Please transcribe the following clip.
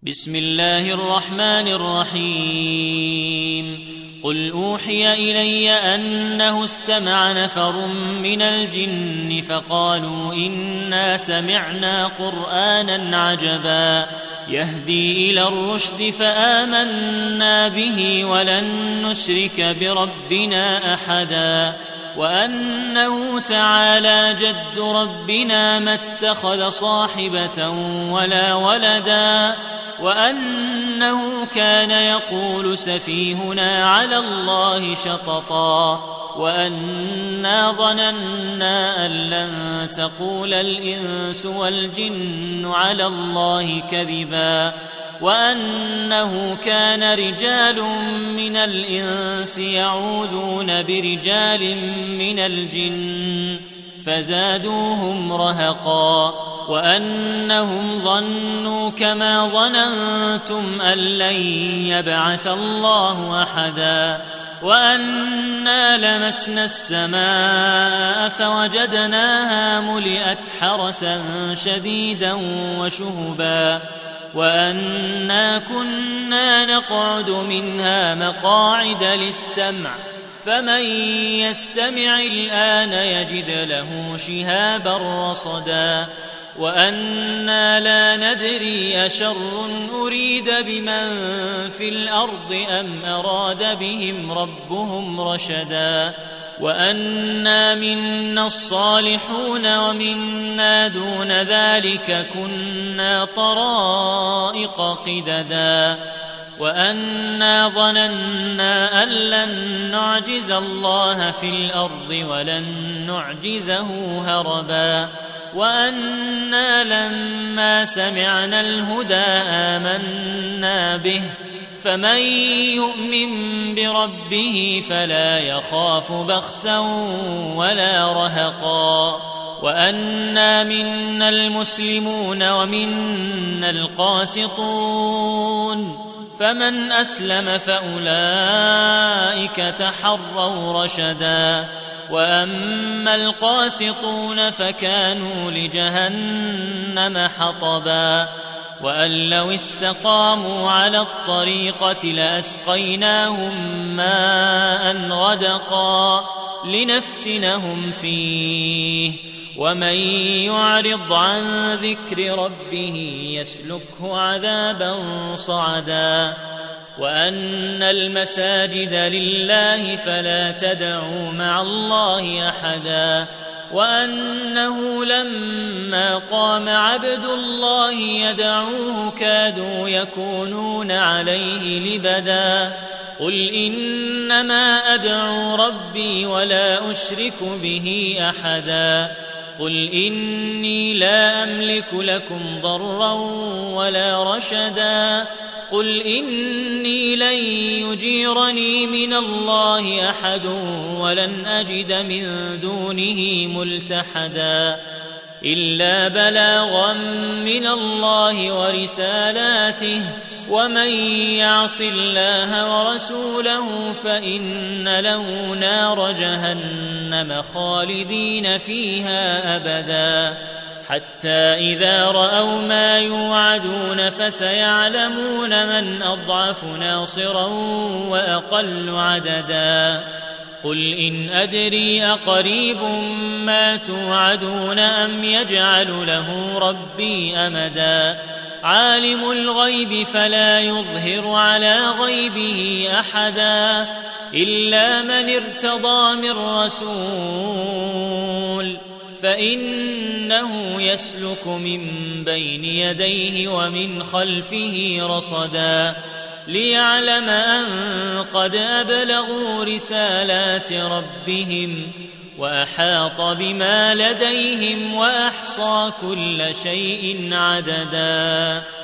بسم الله الرحمن الرحيم قل أوحي إلي أنه استمع نفر من الجن فقالوا إنا سمعنا قرآنا عجبا يهدي إلى الرشد فآمنا به ولن نشرك بربنا أحدا وأنه تعالى جد ربنا ما اتخذ صاحبة ولا ولدا وأنه كان يقول سفيهنا على الله شططا وأنا ظننا أن لن تقول الإنس والجن على الله كذبا وأنه كان رجال من الإنس يعوذون برجال من الجن فزادوهم رهقا وأنهم ظنوا كما ظننتم أن لن يبعث الله أحدا وأنا لمسنا السماء فوجدناها ملئت حرسا شديدا وشهبا وأنا كنا نقعد منها مقاعد للسمع فمن يستمع الآن يجد له شهابا رصدا وأنا لا ندري أشر أريد بمن في الأرض أم أراد بهم ربهم رشدا وأنا منا الصالحون ومنا دون ذلك كنا طرائق قددا وأنا ظننا أن لن نعجز الله في الأرض ولن نعجزه هربا وأنا لما سمعنا الهدى آمنا به فمن يؤمن بربه فلا يخاف بخسا ولا رهقا وأنا منا المسلمون ومنا القاسطون فمن أسلم فأولئك تحروا رشدا وأما القاسطون فكانوا لجهنم حطبا وأن لو استقاموا على الطريقة لأسقيناهم ماء غدقا لنفتنهم فيه ومن يعرض عن ذكر ربه يسلكه عذابا صعدا وأن المساجد لله فلا تدعوا مع الله أحدا وأنه لما قام عبد الله يدعوه كادوا يكونون عليه لبدا قل إنما أدعو ربي ولا أشرك به أحدا قل إني لا أملك لكم ضرا ولا رشدا قل إني لن يجيرني من الله أحد ولن أجد من دونه ملتحدا إلا بلاغا من الله ورسالاته ومن يعص الله ورسوله فإن له نار جهنم خالدين فيها أبدا حتى إذا رأوا ما يوعدون فسيعلمون من أضعف ناصرا وأقل عددا قل إن أدري أقريب ما توعدون أم يجعل له ربي أمدا عالم الغيب فلا يظهر على غيبه أحدا إلا من ارتضى من رسول فإنه يسلك من بين يديه ومن خلفه رصدا ليعلم أن قد أبلغوا رسالات ربهم وأحاط بما لديهم وأحصى كل شيء عددا